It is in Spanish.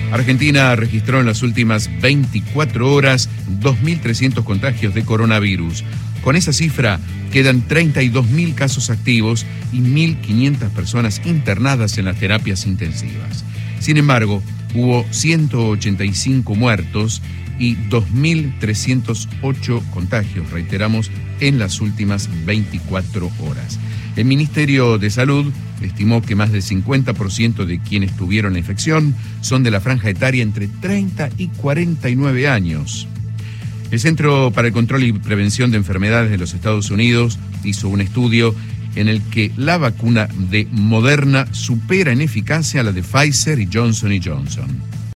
Argentina registró en las últimas 24 horas 2.300 contagios de coronavirus. Con esa cifra quedan 32.000 casos activos y 1.500 personas internadas en las terapias intensivas. Sin embargo, hubo 185 muertos y 2.308 contagios, reiteramos, en las últimas 24 horas. El Ministerio de Salud estimó que más del 50% de quienes tuvieron la infección son de la franja etaria entre 30 y 49 años. El Centro para el Control y Prevención de Enfermedades de los Estados Unidos hizo un estudio en el que la vacuna de Moderna supera en eficacia a la de Pfizer y Johnson & Johnson.